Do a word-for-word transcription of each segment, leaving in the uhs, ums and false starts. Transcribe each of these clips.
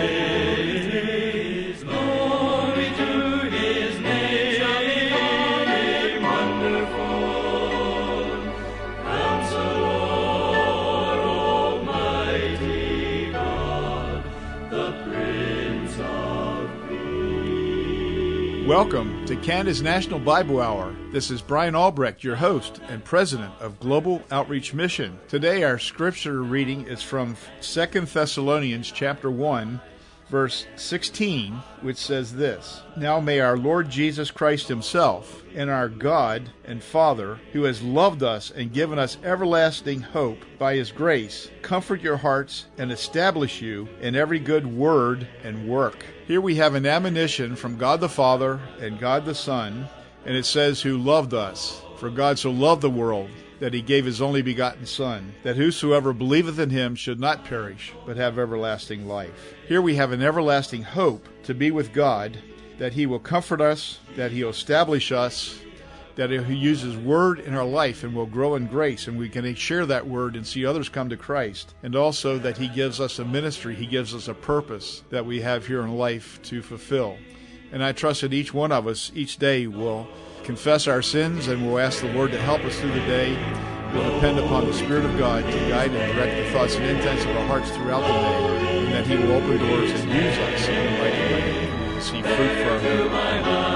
Welcome to Canada's National Bible Hour. This is Brian Albrecht, your host and president of Global Outreach Mission. Today our scripture reading is from Second Thessalonians chapter one, verse sixteen, which says this: Now may our Lord Jesus Christ himself and our God and Father, who has loved us and given us everlasting hope by his grace, comfort your hearts and establish you in every good word and work. Here we have an admonition from God the Father and God the Son, and it says, who loved us. For God so loved the world that he gave his only begotten Son, that whosoever believeth in him should not perish, but have everlasting life. Here we have an everlasting hope to be with God, that he will comfort us, that he'll establish us, that he'll use his word in our life and will grow in grace, and we can share that word and see others come to Christ. And also that he gives us a ministry, he gives us a purpose that we have here in life to fulfill. And I trust that each one of us each day will confess our sins and we'll ask the Lord to help us through the day. We'll depend upon the Spirit of God to guide and direct the thoughts and intents of our hearts throughout the day, and that he will open doors and use us in a mighty way to see fruit for our good.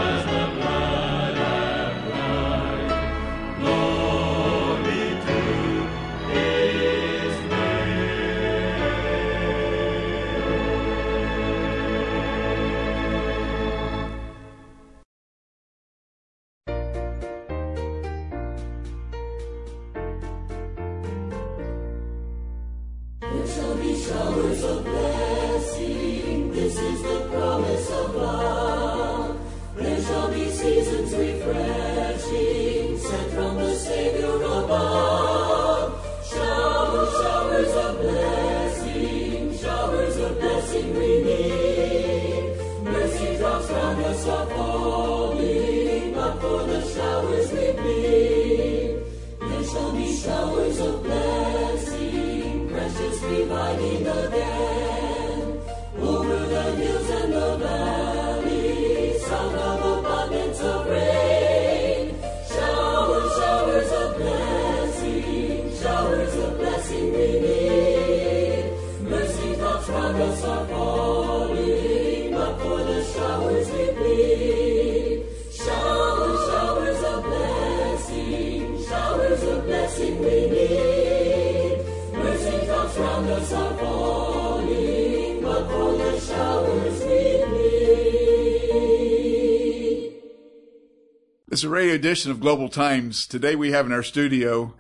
It's a radio edition of Global Times. Today we have in our studio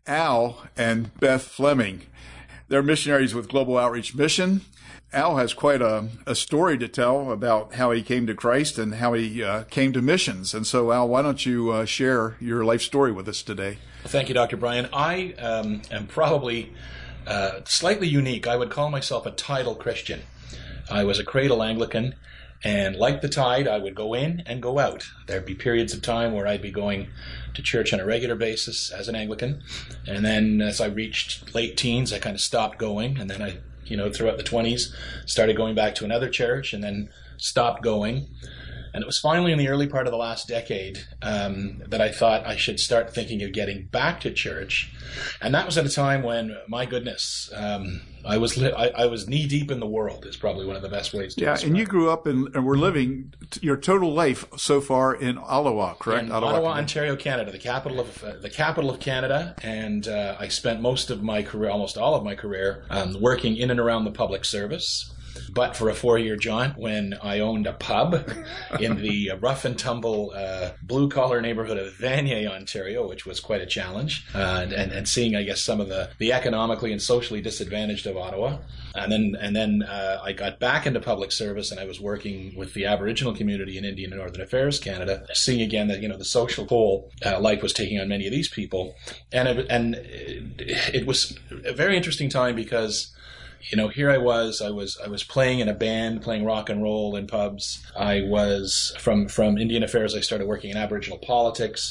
Al and Beth Fleming. They're missionaries with Global Outreach Mission. Al has quite a, a story to tell about how he came to Christ and how he uh, came to missions. And so, Al, why don't you uh, share your life story with us today? Thank you, Doctor Brian. I um, am probably uh, slightly unique. I would call myself a tidal Christian. I was a cradle Anglican. And like the tide, I would go in and go out. There'd be periods of time where I'd be going to church on a regular basis as an Anglican. And then as I reached late teens, I kind of stopped going. And then I, you know, throughout the twenties, started going back to another church and then stopped going. And it was finally in the early part of the last decade um, that I thought I should start thinking of getting back to church. And that was at a time when, my goodness, um, I was li- I, I was knee deep in the world is probably one of the best ways to yeah, describe. And you grew up in, and were living t- your total life so far in Ottawa, correct? In Ottawa, Ottawa, Ontario, Canada, the capital of uh, the capital of Canada. And uh, I spent most of my career, almost all of my career, um, working in and around the public service. But for a four-year jaunt when I owned a pub in the rough and tumble uh, blue-collar neighborhood of Vanier, Ontario, which was quite a challenge, uh, and, and seeing, I guess, some of the, the economically and socially disadvantaged of Ottawa. And then and then uh, I got back into public service, and I was working with the Aboriginal community in Indian and Northern Affairs Canada, seeing again that, you know, the social toll uh, life was taking on many of these people. And it, and it, it was a very interesting time because, you know, here I was, I was, I was playing in a band, playing rock and roll in pubs. I was from, from Indian Affairs. I started working in Aboriginal politics.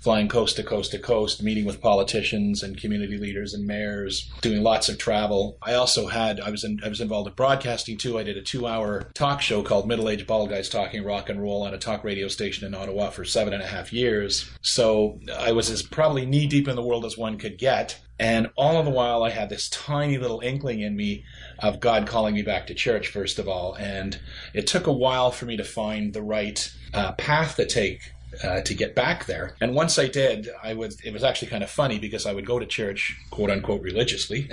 flying coast to coast to coast, meeting with politicians and community leaders and mayors, doing lots of travel. I also had, I was in, I was involved in broadcasting too. I did a two-hour talk show called Middle-Aged Bald Guys Talking Rock and Roll on a talk radio station in Ottawa for seven and a half years. So I was as probably knee-deep in the world as one could get. And all of the while, I had this tiny little inkling in me of God calling me back to church, first of all. And it took a while for me to find the right uh, path to take uh, to get back there. And once I did, I would. It was actually kind of funny because I would go to church, quote unquote, religiously,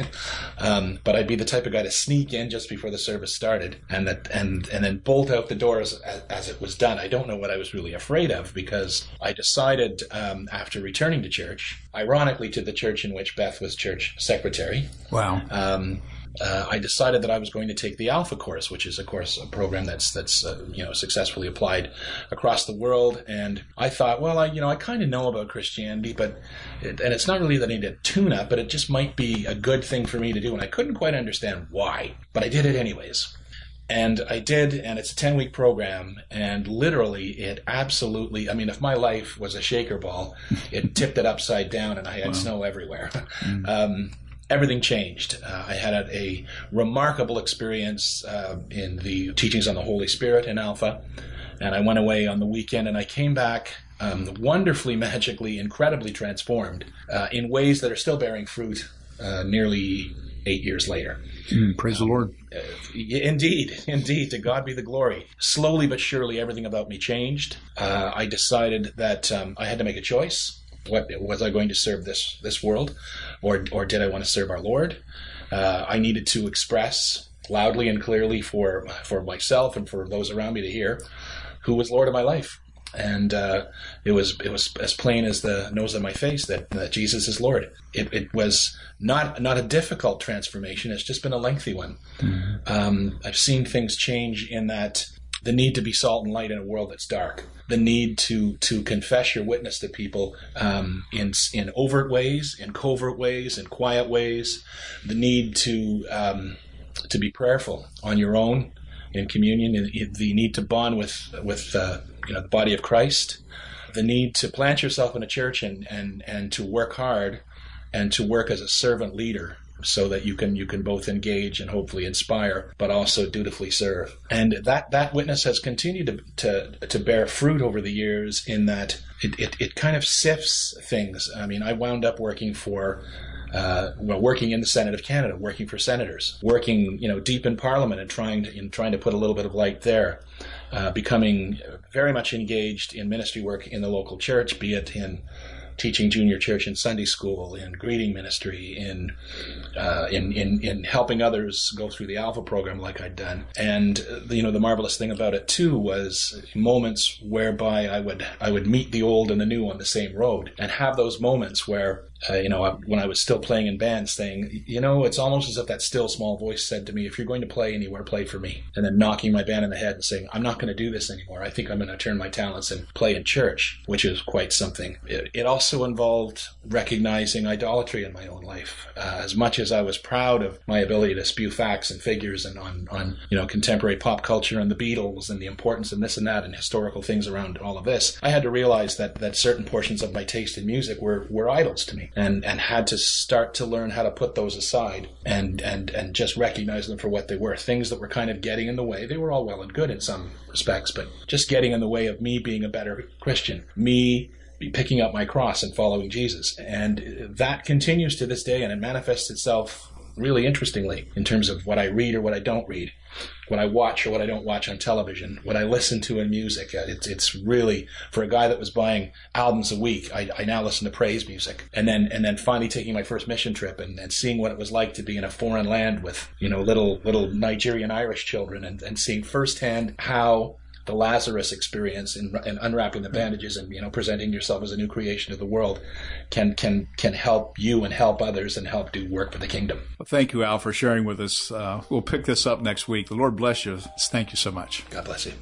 um, but I'd be the type of guy to sneak in just before the service started, and that and and then bolt out the doors as, as it was done. I don't know what I was really afraid of, because I decided um, after returning to church, ironically to the church in which Beth was church secretary. Wow. Um, Uh, I decided that I was going to take the Alpha course, which is, of course, a program that's that's uh, you know successfully applied across the world. And I thought, well, I you know I kind of know about Christianity, but it, and it's not really that I need a tune-up, but it just might be a good thing for me to do. And I couldn't quite understand why, but I did it anyways. And I did, and it's a ten-week program, and literally it absolutely, I mean, if my life was a shaker ball, it tipped it upside down, and I had wow. snow everywhere. Mm. Um, Everything changed. Uh, I had a, a remarkable experience uh, in the teachings on the Holy Spirit in Alpha, and I went away on the weekend, and I came back um, wonderfully, magically, incredibly transformed uh, in ways that are still bearing fruit uh, nearly eight years later. Mm, praise um, the Lord. Uh, indeed, indeed. To God be the glory. Slowly but surely, everything about me changed. Uh, I decided that um, I had to make a choice. What was I going to serve this this world, or or did I want to serve our Lord? Uh, I needed to express loudly and clearly for for myself and for those around me to hear who was Lord of my life, and uh, it was it was as plain as the nose on my face that, that Jesus is Lord. It, it was not not a difficult transformation. It's just been a lengthy one. Mm-hmm. Um, I've seen things change in that. The need to be salt and light in a world that's dark. The need to to confess your witness to people um, in in overt ways, in covert ways, in quiet ways. The need to um, to be prayerful on your own in communion. The need to bond with with uh, you know the body of Christ. The need to plant yourself in a church and and and to work hard and to work as a servant leader, so that you can you can both engage and hopefully inspire, but also dutifully serve. And that, that witness has continued to, to to bear fruit over the years in that it, it, it kind of sifts things. I mean, I wound up working for uh, well, working in the Senate of Canada, working for senators, working you know deep in Parliament and trying to in trying to put a little bit of light there. Uh, becoming very much engaged in ministry work in the local church, be it in teaching junior church and Sunday school, in greeting ministry, in, uh, in in in helping others go through the Alpha program like I'd done. And uh, you know the marvelous thing about it too was moments whereby I would I would meet the old and the new on the same road, and have those moments where uh, you know I, when I was still playing in bands, saying, you know, it's almost as if that still small voice said to me, if you're going to play anywhere, play for me. And then knocking my band in the head and saying, I'm not going to do this anymore. I think I'm going to turn my talents and play in church, which is quite something. It, it also involved recognizing idolatry in my own life. Uh, as much as I was proud of my ability to spew facts and figures and on, on you know contemporary pop culture and the Beatles and the importance and this and that and historical things around all of this, I had to realize that that certain portions of my taste in music were, were idols to me, and, and had to start to learn how to put those aside and, and, and just recognize them for what they were. Things that were kind of getting in the way. They were all well and good in some respects, but just getting in the way of me being a better Christian, me be picking up my cross and following Jesus. And that continues to this day, and it manifests itself really interestingly in terms of what I read or what I don't read, what I watch or what I don't watch on television, what I listen to in music. It's it's really, for a guy that was buying albums a week, I, I now listen to praise music. And then and then finally taking my first mission trip and, and seeing what it was like to be in a foreign land with, you know, little little Nigerian Irish children, and, and seeing firsthand how the Lazarus experience in, in unwrapping the bandages and, you know, presenting yourself as a new creation to the world can can can help you and help others and help do work for the kingdom. Well, thank you, Al, for sharing with us. Uh, we'll pick this up next week. The Lord bless you. Thank you so much. God bless you.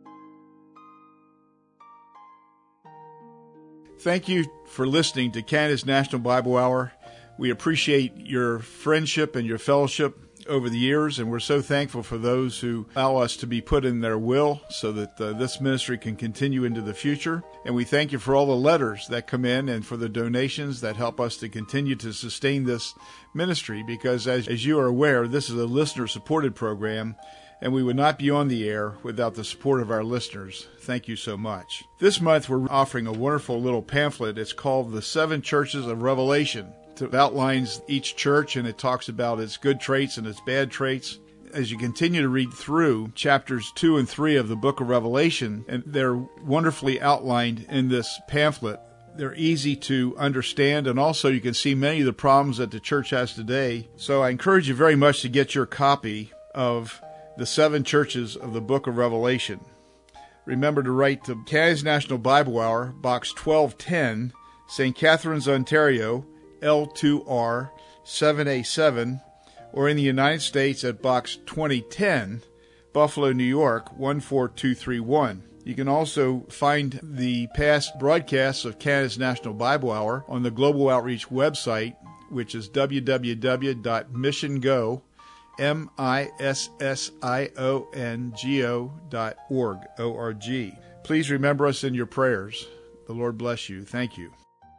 Thank you for listening to Canada's National Bible Hour. We appreciate your friendship and your fellowship over the years, and we're so thankful for those who allow us to be put in their will so that uh, this ministry can continue into the future. And we thank you for all the letters that come in and for the donations that help us to continue to sustain this ministry, because as, as you are aware, this is a listener-supported program, and we would not be on the air without the support of our listeners. Thank you so much. This month, we're offering a wonderful little pamphlet. It's called The Seven Churches of Revelation. It outlines each church, and it talks about its good traits and its bad traits. As you continue to read through chapters two and three of the book of Revelation, and they're wonderfully outlined in this pamphlet. They're easy to understand, and also you can see many of the problems that the church has today. So I encourage you very much to get your copy of The Seven Churches of the book of Revelation. Remember to write to Canada's National Bible Hour, Box twelve ten, Saint Catharines, Ontario, L two R seven A seven, or in the United States at Box twenty ten, Buffalo, New York one four two three one. You can also find the past broadcasts of Canada's National Bible Hour on the Global Outreach website, which is w w w dot mission go, M I S S I O N G O dot org, O R G. Please remember us in your prayers. The Lord bless you. Thank you.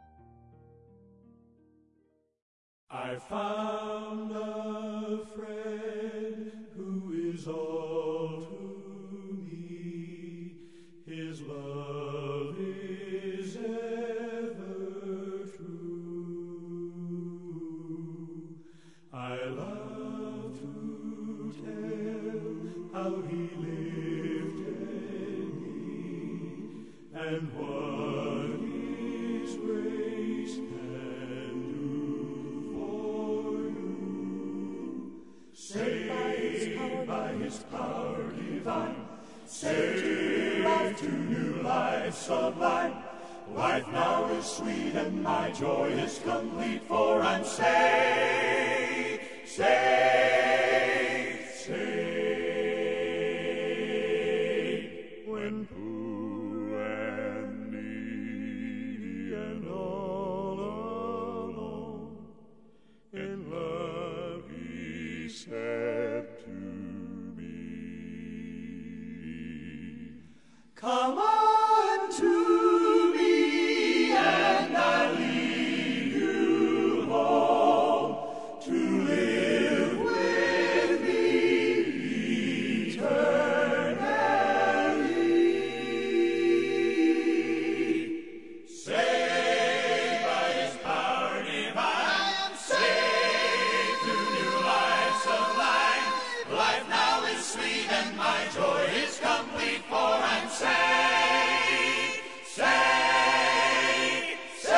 I found a friend who is all to me. His love is ever true. I love to tell how he lifted me and what his grace can do. Saved by his power divine, saved to life, to new life sublime. Life now is sweet and my joy is complete, for I'm saved, saved, saved. When poor and needy and all alone, in love he said to me, come unto me, and I'll lead you home to live with me eternally. Saved by his power divine, saved to new life sublime. Life now is sweet and my joy is complete, for I'm saved, saved,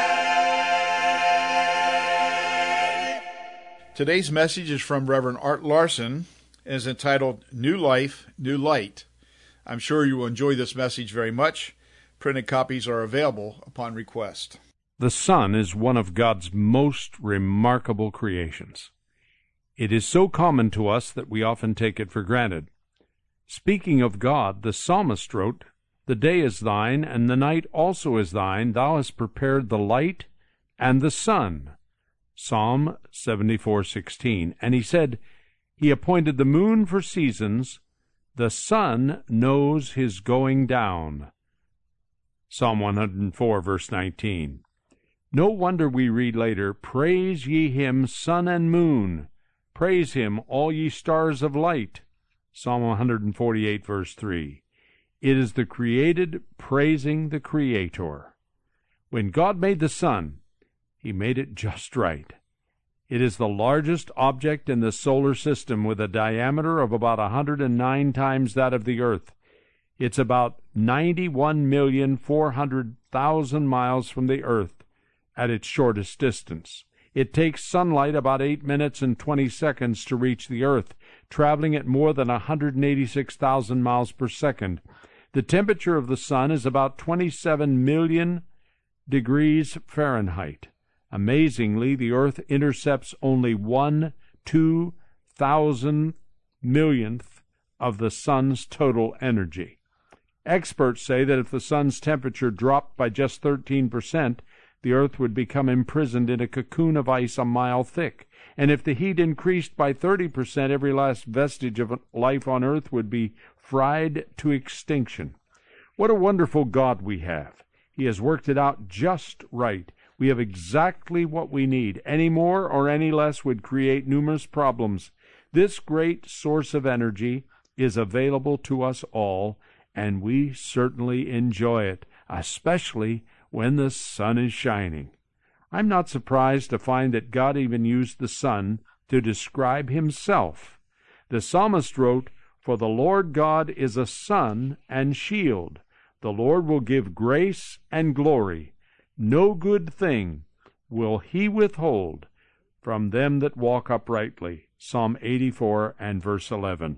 saved. Today's message is from Reverend Art Larson and is entitled New Life, New Light. I'm sure you will enjoy this message very much. Printed copies are available upon request. The sun is one of God's most remarkable creations. It is so common to us that we often take it for granted. Speaking of God, the psalmist wrote, "The day is thine, and the night also is thine. Thou hast prepared the light and the sun." Psalm seventy-four sixteen. And he said, "He appointed the moon for seasons. The sun knows his going down." Psalm one hundred four, verse nineteen. No wonder we read later, "Praise ye him, sun and moon. Praise him, all ye stars of light." Psalm one hundred forty-eight, verse three. It is the created praising the Creator. When God made the sun, he made it just right. It is the largest object in the solar system, with a diameter of about one hundred nine times that of the Earth. It's about ninety-one million four hundred thousand miles from the Earth at its shortest distance. It takes sunlight about eight minutes and twenty seconds to reach the Earth, traveling at more than one hundred eighty-six thousand miles per second. The temperature of the sun is about twenty-seven million degrees Fahrenheit. Amazingly, the Earth intercepts only one two thousand millionth of the sun's total energy. Experts say that if the sun's temperature dropped by just thirteen percent, the Earth would become imprisoned in a cocoon of ice a mile thick, and if the heat increased by thirty percent, every last vestige of life on earth would be fried to extinction. What a wonderful God we have. He has worked it out just right. We have exactly what we need. Any more or any less would create numerous problems. This great source of energy is available to us all, and we certainly enjoy it, especially when the sun is shining. I'm not surprised to find that God even used the sun to describe himself. The psalmist wrote, "For the Lord God is a sun and shield. The Lord will give grace and glory. No good thing will he withhold from them that walk uprightly." Psalm eighty-four and verse eleven.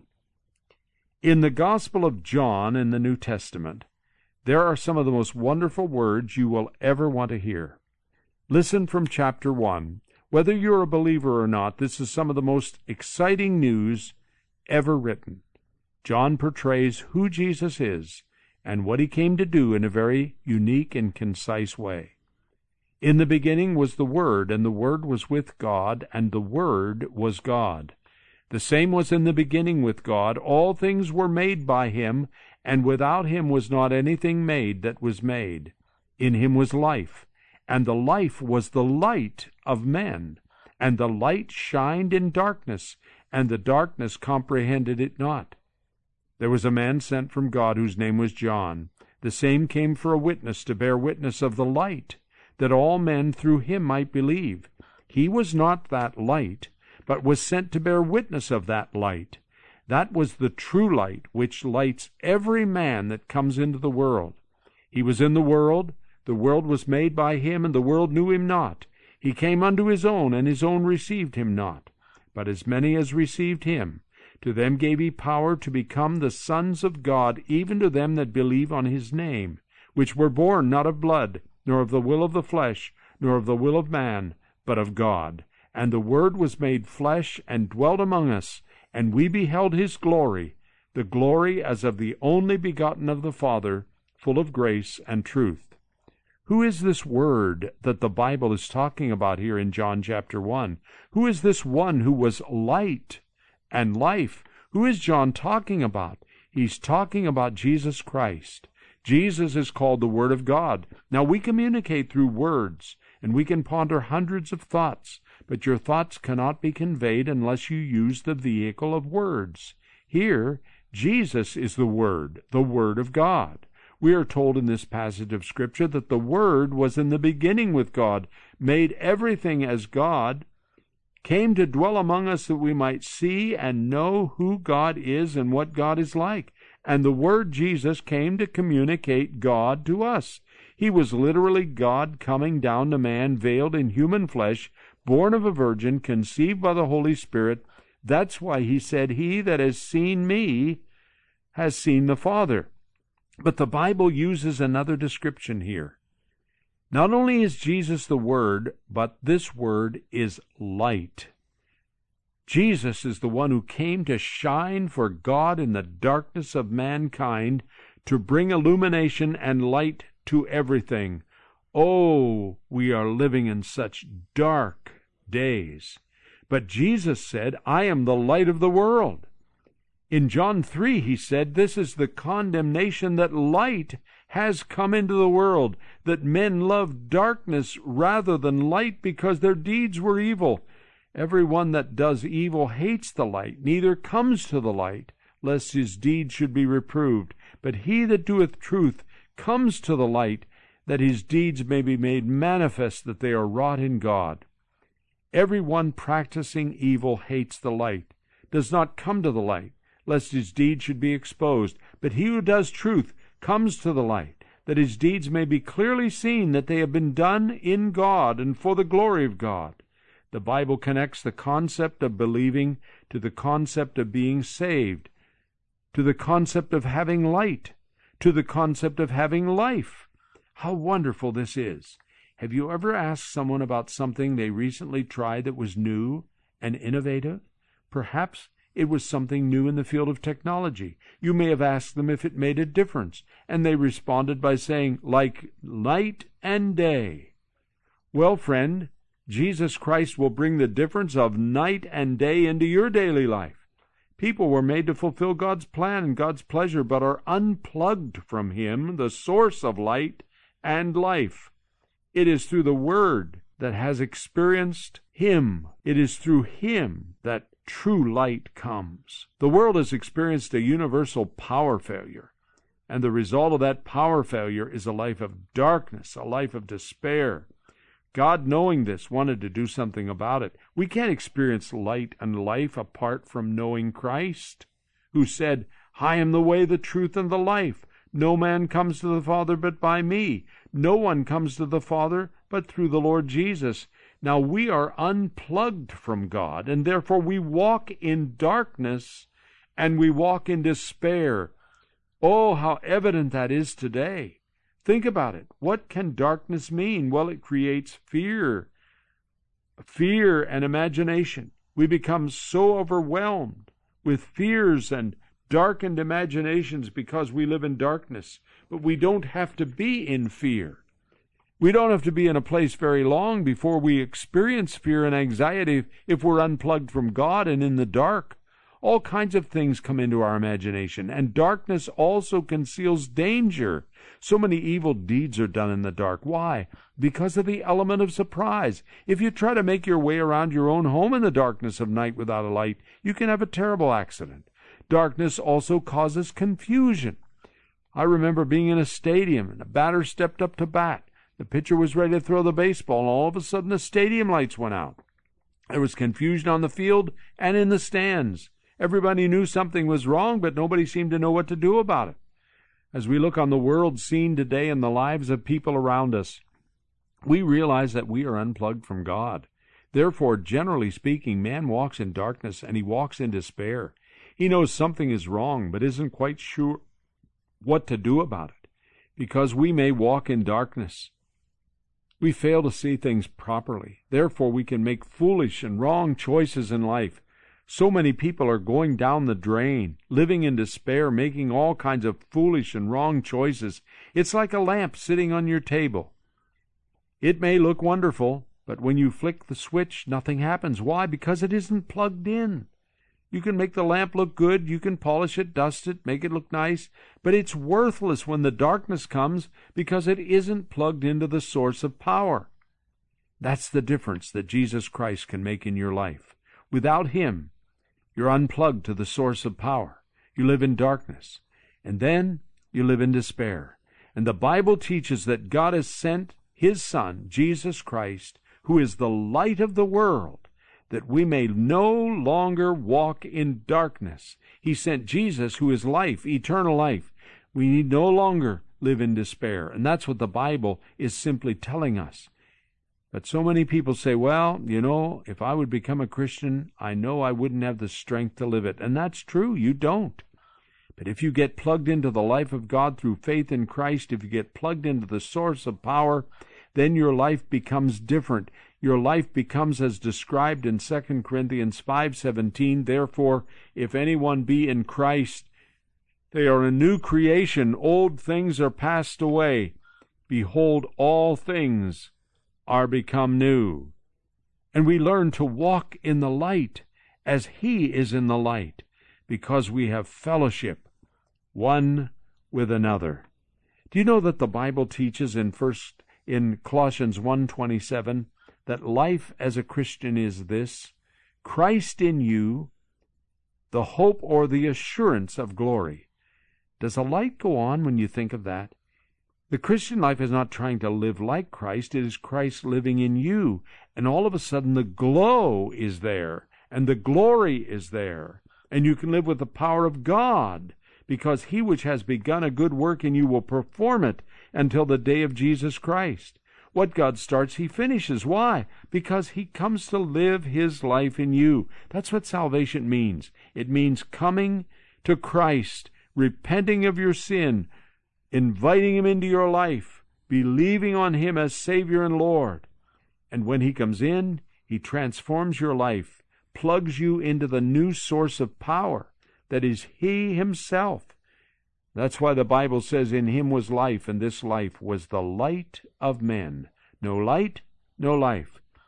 In the Gospel of John in the New Testament, there are some of the most wonderful words you will ever want to hear. Listen from chapter one. Whether you're a believer or not, this is some of the most exciting news ever written. John portrays who Jesus is and what he came to do in a very unique and concise way. In the beginning was the Word, and the Word was with God, and the Word was God. The same was in the beginning with God. All things were made by him, and without him was not anything made that was made. In him was life, and the life was the light of men. And the light shined in darkness, and the darkness comprehended it not. There was a man sent from God whose name was John. The same came for a witness, to bear witness of the light, that all men through him might believe. He was not that light, but was sent to bear witness of that light. That was the true light, which lights every man that comes into the world. He was in the world, the world was made by him, and the world knew him not. He came unto his own, and his own received him not. But as many as received him, to them gave he power to become the sons of God, even to them that believe on his name, which were born not of blood, nor of the will of the flesh, nor of the will of man, but of God. And the Word was made flesh, and dwelt among us, and we beheld his glory, the glory as of the only begotten of the Father, full of grace and truth. Who is this Word that the Bible is talking about here in John chapter one? Who is this one who was light and life? Who is John talking about? He's talking about Jesus Christ. Jesus is called the Word of God. Now, we communicate through words, and we can ponder hundreds of thoughts, but your thoughts cannot be conveyed unless you use the vehicle of words. Here, Jesus is the Word, the Word of God. We are told in this passage of Scripture that the Word was in the beginning with God, made everything as God, came to dwell among us that we might see and know who God is and what God is like. And the Word Jesus came to communicate God to us. He was literally God coming down to man, veiled in human flesh, born of a virgin, conceived by the Holy Spirit. That's why he said, "He that has seen me has seen the Father." But the Bible uses another description here. Not only is Jesus the Word, but this Word is light. Jesus is the one who came to shine for God in the darkness of mankind, to bring illumination and light to everything. Oh, we are living in such dark days. But Jesus said, "I am the light of the world." In John three, he said, "This is the condemnation, that light has come into the world, that men loved darkness rather than light, because their deeds were evil. Every one that does evil hates the light, neither comes to the light, lest his deeds should be reproved. But he that doeth truth comes to the light, that his deeds may be made manifest, that they are wrought in God." Every one practicing evil hates the light, does not come to the light, lest his deeds should be exposed. But he who does truth comes to the light, that his deeds may be clearly seen, that they have been done in God and for the glory of God. The Bible connects the concept of believing to the concept of being saved, to the concept of having light, to the concept of having life. How wonderful this is. Have you ever asked someone about something they recently tried that was new and innovative? Perhaps it was something new in the field of technology. You may have asked them if it made a difference, and they responded by saying, "Like night and day." Well, friend, Jesus Christ will bring the difference of night and day into your daily life. People were made to fulfill God's plan and God's pleasure, but are unplugged from Him, the source of light and life. It is through the Word that has experienced Him. It is through Him that true light comes. The world has experienced a universal power failure, and the result of that power failure is a life of darkness, a life of despair. God, knowing this, wanted to do something about it. We can't experience light and life apart from knowing Christ, who said, I am the way, the truth, and the life. No man comes to the Father but by me. No one comes to the Father but through the Lord Jesus. Now we are unplugged from God, and therefore we walk in darkness, and we walk in despair. Oh, how evident that is today. Think about it. What can darkness mean? Well, it creates fear. Fear and imagination. We become so overwhelmed with fears and darkened imaginations because we live in darkness. But we don't have to be in fear. We don't have to be in a place very long before we experience fear and anxiety if we're unplugged from God and in the dark. All kinds of things come into our imagination, and darkness also conceals danger. So many evil deeds are done in the dark. Why? Because of the element of surprise. If you try to make your way around your own home in the darkness of night without a light, you can have a terrible accident. Darkness also causes confusion. I remember being in a stadium, and a batter stepped up to bat. The pitcher was ready to throw the baseball, and all of a sudden the stadium lights went out. There was confusion on the field and in the stands. Everybody knew something was wrong, but nobody seemed to know what to do about it. As we look on the world scene today and the lives of people around us, we realize that we are unplugged from God. Therefore, generally speaking, man walks in darkness and he walks in despair. He knows something is wrong, but isn't quite sure what to do about it, because we may walk in darkness. We fail to see things properly. Therefore, we can make foolish and wrong choices in life. So many people are going down the drain, living in despair, making all kinds of foolish and wrong choices. It's like a lamp sitting on your table. It may look wonderful, but when you flick the switch, nothing happens. Why? Because it isn't plugged in. You can make the lamp look good, you can polish it, dust it, make it look nice, but it's worthless when the darkness comes because it isn't plugged into the source of power. That's the difference that Jesus Christ can make in your life. Without Him, you're unplugged to the source of power. You live in darkness. And then you live in despair. And the Bible teaches that God has sent His Son, Jesus Christ, who is the light of the world, that we may no longer walk in darkness. He sent Jesus, who is life, eternal life. We need no longer live in despair. And that's what the Bible is simply telling us. But so many people say, well, you know, if I would become a Christian, I know I wouldn't have the strength to live it. And that's true, you don't. But if you get plugged into the life of God through faith in Christ, if you get plugged into the source of power, then your life becomes different. Your life becomes as described in Second Corinthians five seventeen. Therefore, if anyone be in Christ, they are a new creation. Old things are passed away. Behold, all things are become new. And we learn to walk in the light as He is in the light, because we have fellowship one with another. Do you know that the Bible teaches in first in Colossians one twenty-seven that life as a Christian is this: Christ in you, the hope or the assurance of glory. Does a light go on when you think of that? The Christian life is not trying to live like Christ. It is Christ living in you. And all of a sudden the glow is there, and the glory is there. And you can live with the power of God, because He which has begun a good work in you will perform it until the day of Jesus Christ. What God starts, He finishes. Why? Because He comes to live His life in you. That's what salvation means. It means coming to Christ, repenting of your sin, inviting Him into your life, believing on Him as Savior and Lord. And when He comes in, He transforms your life, plugs you into the new source of power that is He Himself. That's why the Bible says, in Him was life, and this life was the light of men. No light, no life.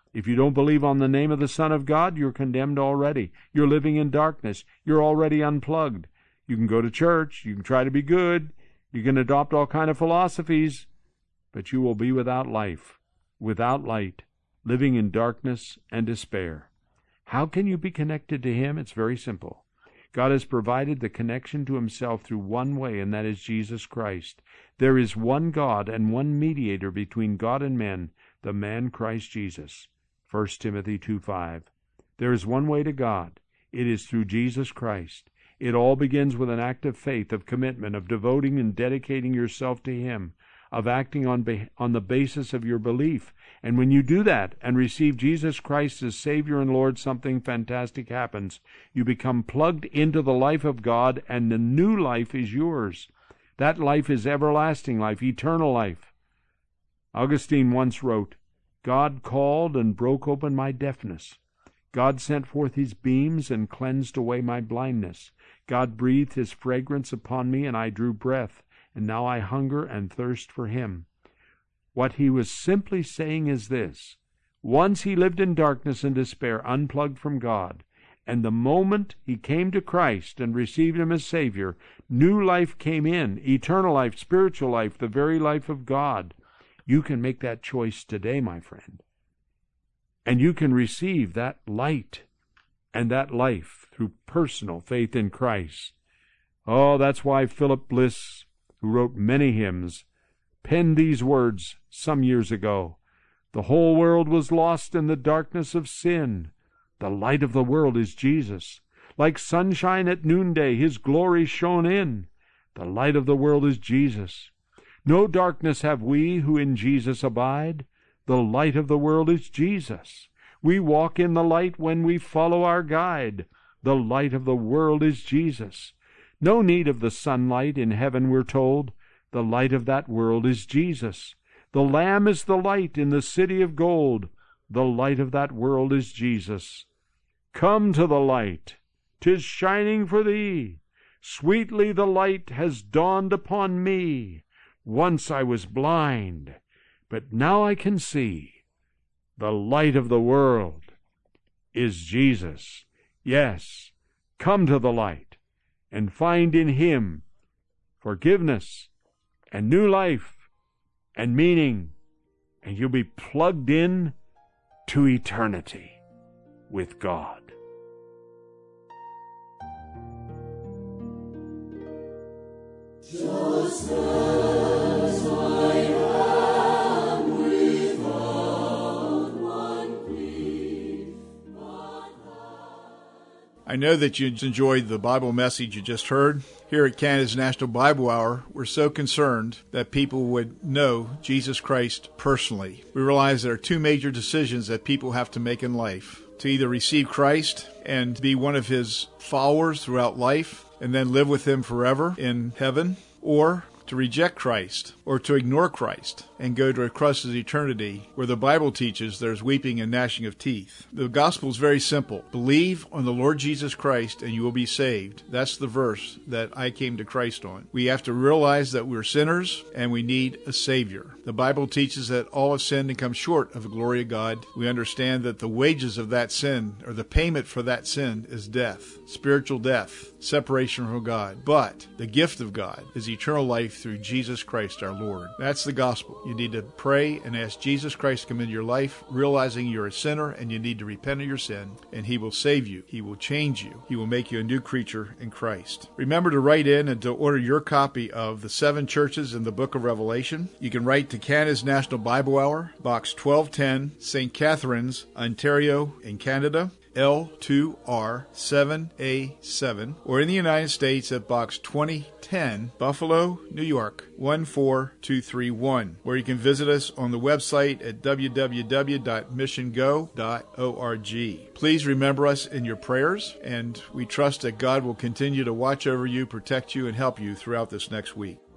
If you don't believe on the name of the Son of God, you're condemned already. You're living in darkness. You're already unplugged. You can go to church. You can try to be good. You can adopt all kind of philosophies. But you will be without life, without light, living in darkness and despair. How can you be connected to Him? It's very simple. God has provided the connection to Himself through one way, and that is Jesus Christ. There is one God and one mediator between God and men, the man Christ Jesus. First Timothy two five. There is one way to God. It is through Jesus Christ. It all begins with an act of faith, of commitment, of devoting and dedicating yourself to Him, of acting on, be- on the basis of your belief. And when you do that and receive Jesus Christ as Savior and Lord, something fantastic happens. You become plugged into the life of God, and the new life is yours. That life is everlasting life, eternal life. Augustine once wrote, God called and broke open my deafness. God sent forth His beams and cleansed away my blindness. God breathed His fragrance upon me, and I drew breath, and now I hunger and thirst for Him. What he was simply saying is this: once he lived in darkness and despair, unplugged from God, and the moment he came to Christ and received Him as Savior, new life came in, eternal life, spiritual life, the very life of God. You can make that choice today, my friend. And you can receive that light and that life through personal faith in Christ. Oh, that's why Philip Bliss, who wrote many hymns, penned these words some years ago. The whole world was lost in the darkness of sin. The light of the world is Jesus. Like sunshine at noonday, His glory shone in. The light of the world is Jesus. No darkness have we who in Jesus abide. The light of the world is Jesus. We walk in the light when we follow our guide. The light of the world is Jesus. No need of the sunlight in heaven, we're told. The light of that world is Jesus. The Lamb is the light in the city of gold. The light of that world is Jesus. Come to the light. 'Tis shining for thee. Sweetly the light has dawned upon me. Once I was blind, but now I can see. The light of the world is Jesus. Yes, come to the light and find in Him forgiveness and new life and meaning, and you'll be plugged in to eternity with God. Just as I am without one plea, but I know that you enjoyed the Bible message you just heard. Here at Canada's National Bible Hour, we're so concerned that people would know Jesus Christ personally. We realize there are two major decisions that people have to make in life: to either receive Christ and be one of His followers throughout life and then live with Him forever in heaven, or to reject Christ, or to ignore Christ and go to a crusted eternity where the Bible teaches there's weeping and gnashing of teeth. The gospel is very simple. Believe on the Lord Jesus Christ and you will be saved. That's the verse that I came to Christ on. We have to realize that we're sinners and we need a Savior. The Bible teaches that all have sinned and come short of the glory of God. We understand that the wages of that sin, or the payment for that sin, is death, spiritual death, separation from God. But the gift of God is eternal life through Jesus Christ our Lord. That's the gospel. You need to pray and ask Jesus Christ to come into your life, realizing you're a sinner and you need to repent of your sin, and He will save you. He will change you. He will make you a new creature in Christ. Remember to write in and to order your copy of The Seven Churches in the Book of Revelation. You can write to Canada's National Bible Hour, Box twelve ten, Saint Catharines, Ontario, in Canada, L two R seven A seven, or in the United States at Box twenty ten, Buffalo, New York, one four two three one, or you can visit us on the website at w w w dot mission go dot org. Please remember us in your prayers, and we trust that God will continue to watch over you, protect you, and help you throughout this next week.